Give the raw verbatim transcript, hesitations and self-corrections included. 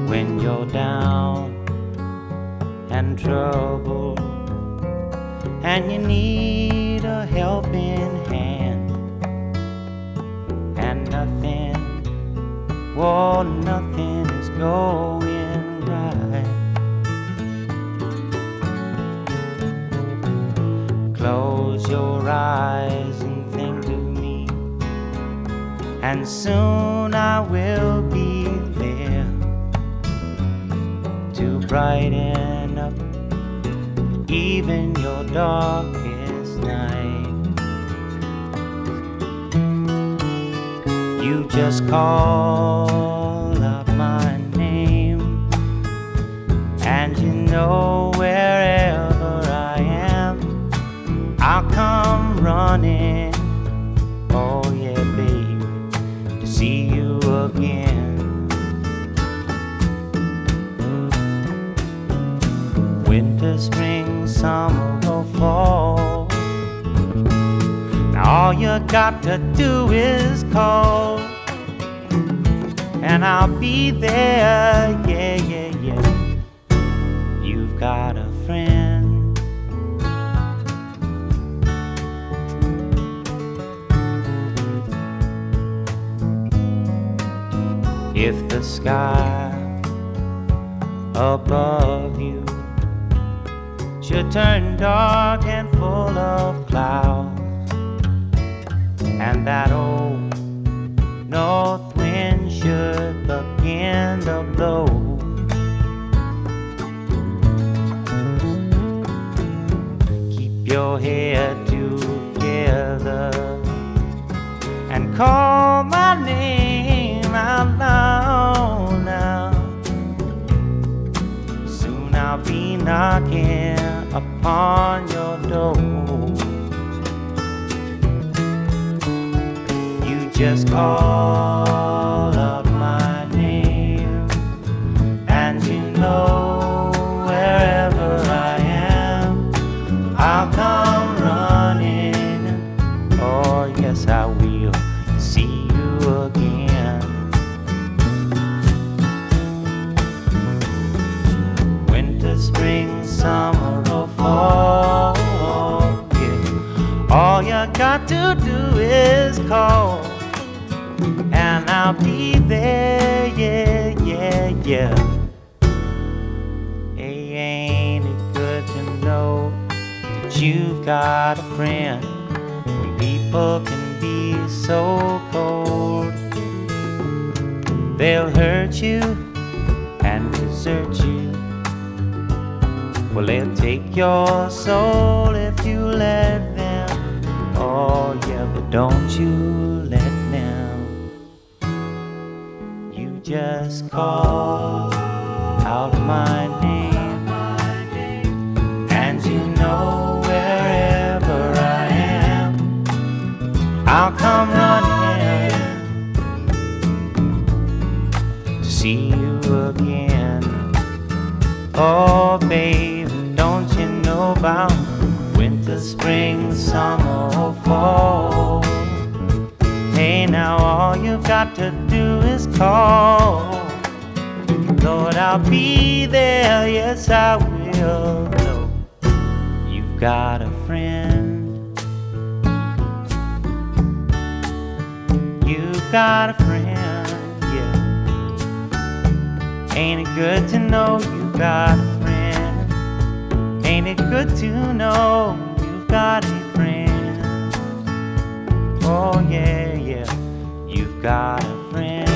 when you're down and troubled and you need a helping hand, and nothing, whoa, nothing is going right. Close your eyes and think of me, and soon I will be there to brighten up even your darkest night. You just call out my name, and you know wherever I am, I'll come running. Oh yeah, baby, to see you again. Winter, spring, summer or fall, now all you got to do is call, and I'll be there, yeah, yeah, yeah. You've got a friend. If the sky above you should turn dark and full of clouds, and that old north wind should begin to blow, keep your head together and call my name out loud now. Soon I'll be knocking upon your door. You just call out my name, and you know wherever I am, I'll come running. Oh yes, I will see you again. Winter, spring, summer or fall, yeah. All you got to do is call, and I'll be there, yeah, yeah, yeah. Hey, ain't it good to know that you've got a friend when people can be so cold? They'll hurt you and desert you. Well, they'll take your soul if you let them. Oh yeah, but don't you let them. You just call out my name, and you know wherever I am, I'll come running to see you again. Oh baby, don't you know about winter, spring, summer or fall? Hey, now all you've got to do is call. Lord, I'll be there, yes I will know. You've got a friend. You've got a friend, yeah. Ain't it good to know you've got a friend? Ain't it good to know you've got a friend? Oh yeah, yeah, you've got a friend.